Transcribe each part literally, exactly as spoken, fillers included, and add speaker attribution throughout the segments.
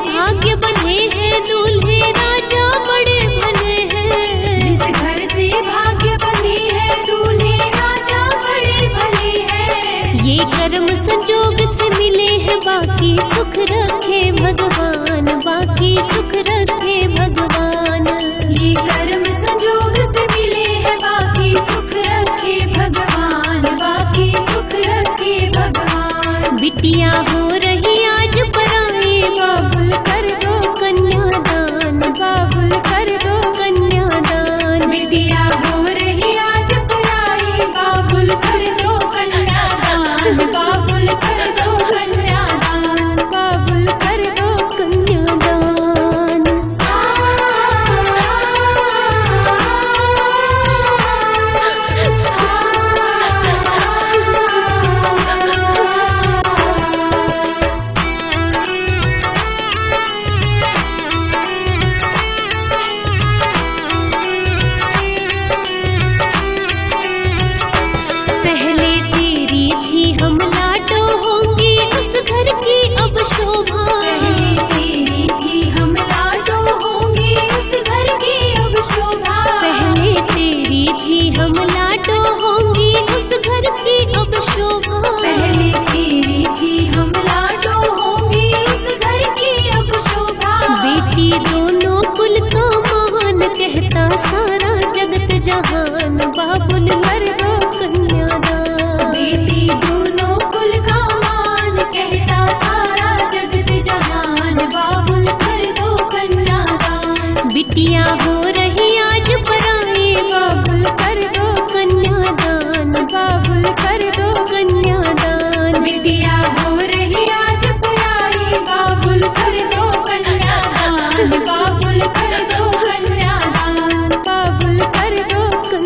Speaker 1: भाग्य बने हैं दूल्हे राजा बड़े भले हैं।
Speaker 2: जिस घर से भाग्य बने हैं दूल्हे राजा बड़े भले हैं।
Speaker 1: ये कर्म संजोग से मिले हैं बाकी सुख रखे भगवान, बाकी सुख रखे भगवान।
Speaker 2: ये कर्म संजोग से मिले हैं बाकी सुख रखे भगवान, बाकी सुख रखे भगवान।
Speaker 1: बिटिया हो रही आज पराई
Speaker 2: बाबुल कर दो कन्यादान, बाबुल कर दो कन्यादान। बिटिया हो रही आज पराई बाबुल कर दो कन्यादान, बाबुल कर दो कन्यादान, बाबुल कर दो
Speaker 1: कन्यादान। पहले तेरी थी हम लाडो होंगी उस घर की अब शोभा।
Speaker 2: पहले तेरी थी हम लाडो होंगे उस घर की अब शोभा।
Speaker 1: पहले तेरी थी हम लाडो होंगी उस घर की अब शोभा।
Speaker 2: पहले तेरी थी हम लाडो होंगे उस घर की अब शोभा।
Speaker 1: बेटी दोनों कुल का महान कहता सारा जगत जहान, बाबुल कर दो कन्यादान।
Speaker 2: बेटी दोनों कुल का मान कहता सारा जगत जहान, बाबुल कर दो कन्यादान।
Speaker 1: बिटिया हो रही आज पराई
Speaker 2: बाबुल कर दो कन्यादान, बाबुल कर दो कन्यादान। बिटिया हो रही आज पराई बाबुल कर दो कन्यादान, बाबुल कर दो कन्यादान, बाबुल कर दो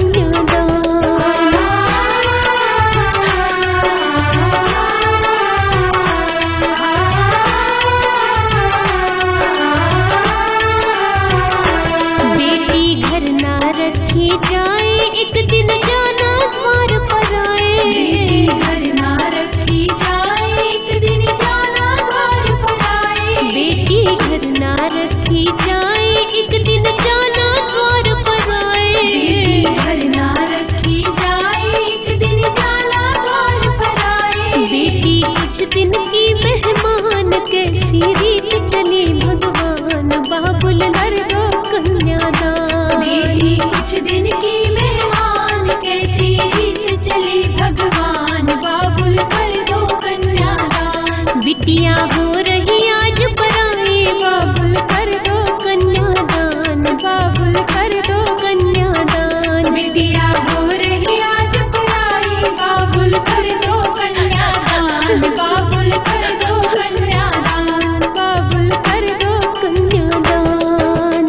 Speaker 1: बेटी घर ना रखी जाए एक दिन जाना द्वार पर आए।
Speaker 2: बेटी घर ना रखी जाए एक दिन जाना द्वार पर आए।
Speaker 1: बेटी घर ना रखी जाए एक दिन जाना द्वार पर आए।
Speaker 2: बेटी घर ना रखी जाए एक दिन जाना द्वार पर आए।
Speaker 1: बेटी कुछ दिन की मेहमान कैसी रीत चली भगवान, बाबुल कर दो कन्यादान।
Speaker 2: बेटी कुछ दिन की मेहमान कैसी रीत चली भगवान, बाबुल कर दो कन्यादान।
Speaker 1: बिटिया हो रही आज पराई
Speaker 2: बाबुल कर दो कन्यादान, बाबुल कर दो कन्यादान। बिटिया हो रही आज पराई बाबुल कर दो कन्यादान, बाबुल कर दो कन्यादान, बाबुल कर दो
Speaker 1: कन्यादान।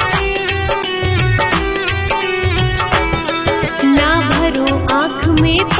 Speaker 1: ना भरो आँख में